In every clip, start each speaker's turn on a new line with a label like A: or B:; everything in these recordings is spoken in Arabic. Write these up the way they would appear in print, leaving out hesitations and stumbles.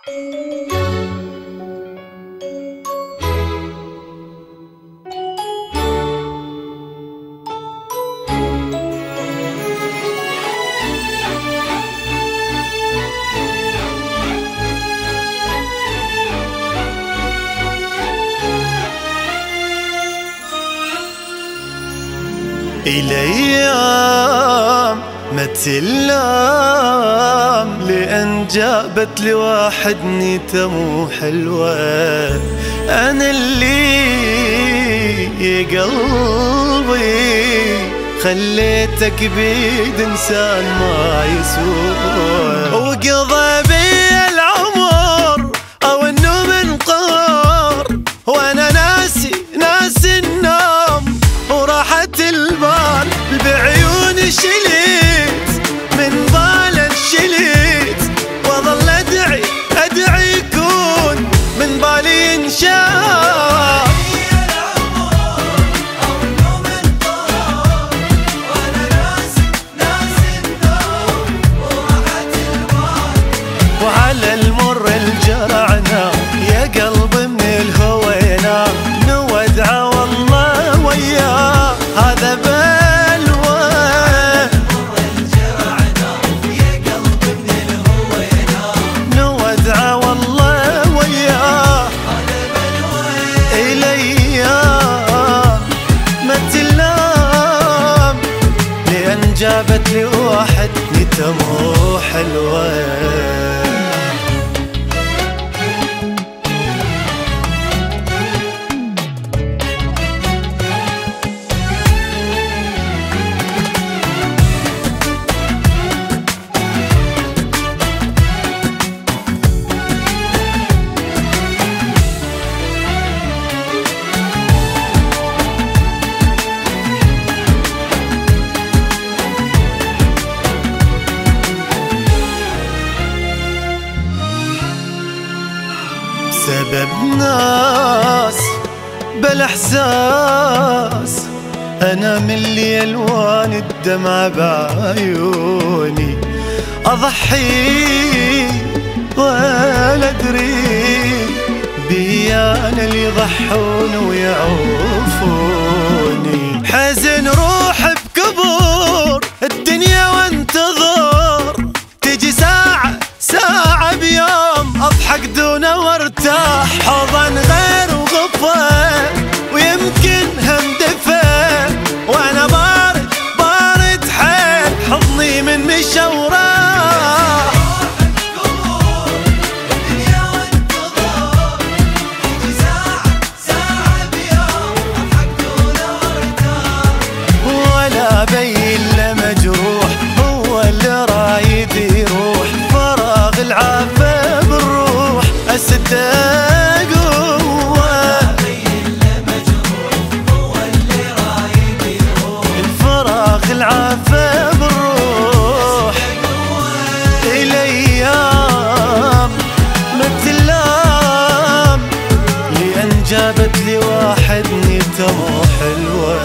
A: الأيام ما تلام، لأن جابت لواحد نيته مو حلوة. أنا اللي قلبي خليتك بيد إنسان ما يسوى، وقضى بي العمر أو إنه من قهر، وأنا ناسي النوم وراحة البال. بعيوني شليت من بال انشليت، واظل ادعي يكون من بالي ينشاف. وعلى المر الجرعنا يا قلبي من الهوينا، نودع والله وياه هذا بلوى. نودع والله وياه هذا بلوى. الأيام ما تلام، لأن جابت لي واحد نيته مو حلوة. سبب ناس بالاحساس، انا من اللي الوان الدمع بعيوني، اضحي ولا ادري بيانا اللي يضحون ويعوفوني. حزن روح بكبور الدنيا وانتظر، تجي ساعة بيوم اضحك دون وارتاح. حضن غير وغفى ويمكن هم دفى، وانا بارد حيل حضني من مشى وراح. ولا بين له مجروح، هو اللي رايد يروح. فراغ العافية بالروح أسده قوة، الفراغ العافية بالروح. الأيام ما تلام، لأن جابت لي واحد نيته مو حلوة.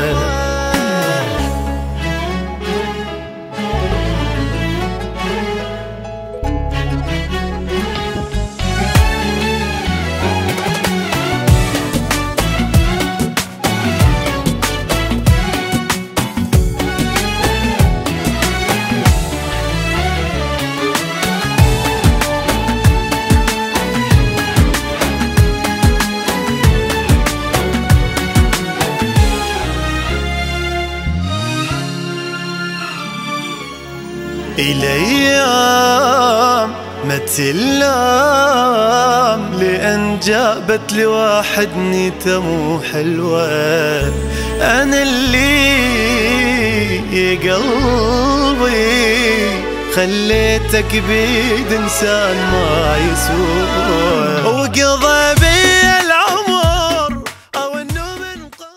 A: الأيام ما تلام، لأن جابت لي واحد نيته مو حلوة. أنا اللي قلبي خليتك بيد إنسان ما يسوى، وقضى